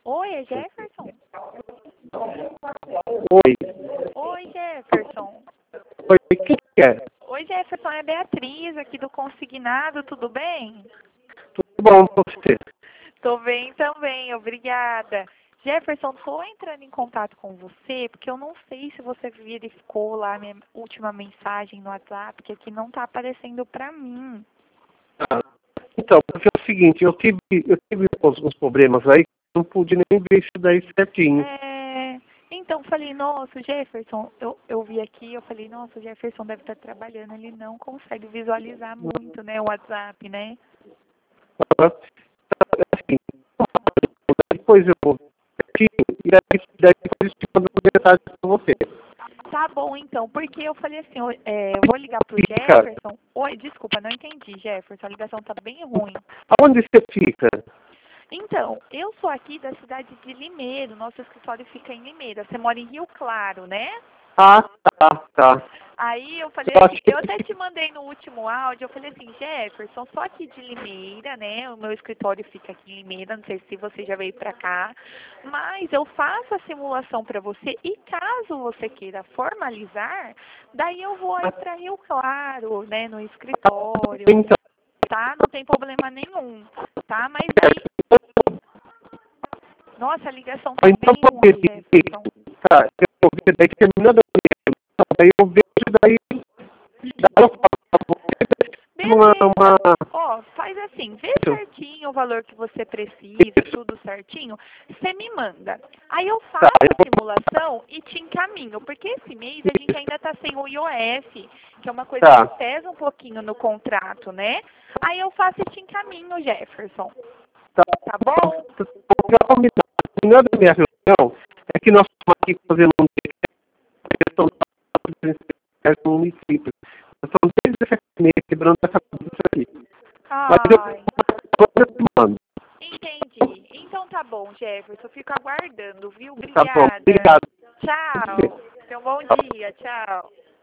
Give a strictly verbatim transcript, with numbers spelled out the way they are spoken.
Oi, é Jefferson? Oi. Oi, Jefferson. Oi, o que que é? Oi, Jefferson, é Beatriz aqui do Consignado, tudo bem? Tudo bom com você? Tô bem também, obrigada. Jefferson, tô entrando em contato com você porque eu não sei se você verificou lá a minha última mensagem no WhatsApp, que aqui não tá aparecendo pra mim. Ah, então, porque é o seguinte, eu tive, eu tive alguns problemas aí, não pude nem ver isso daí certinho. É, então, falei, nossa, o Jefferson, eu, eu vi aqui, eu falei, nossa, o Jefferson deve estar trabalhando, ele não consegue visualizar muito, né, o WhatsApp, né? Ah, assim, depois eu vou certinho, e daí, daí depois eu te mando uma mensagem para você. Tá bom, então, porque eu falei assim, eu, é, eu vou ligar pro Fica, Jefferson. Oi, desculpa, não entendi, Jefferson, a ligação tá bem ruim. aonde você fica? Então, eu sou aqui da cidade de Limeiro, nosso escritório fica em Limeira. Você mora em Rio Claro, né? Ah, tá, tá. Aí eu falei Eu assim, acho eu até que te mandei no último áudio, eu falei assim, Jefferson, só aqui de Limeira, né? O meu escritório fica aqui em Limeira, não sei se você já veio pra cá, mas eu faço a simulação pra você e caso você queira formalizar, daí eu vou aí pra Rio Claro, né, no escritório, então, tá? Não tem problema nenhum, tá? Mas daí, nossa, a ligação tá então bem vou ver ruim, se, Jefferson. tá, eu vou ver daí terminando a reunião, daí eu vejo daí, daí eu falo pra você uma, Beleza. uma, Ó, faz assim, vê certinho o valor que você precisa, tudo certinho, você me manda. Aí eu tá, faço eu a simulação e te encaminho, porque esse mês a gente ainda está sem o I O F, que é uma coisa tá, que pesa um pouquinho no contrato, né? Aí eu faço e te encaminho, Jefferson. tá, Tá bom? já combinado, terminando a minha reunião, é que nós estamos aqui fazendo um questão do município. Nós estamos desde essa mês quebrando essa cabeça aqui. Mas eu, Ai, eu te mando. entendi. Então tá bom, Jefferson. Eu fico aguardando, viu? Tá bom, Obrigada. obrigado. Tchau. Tenha um bom dia. Tchau.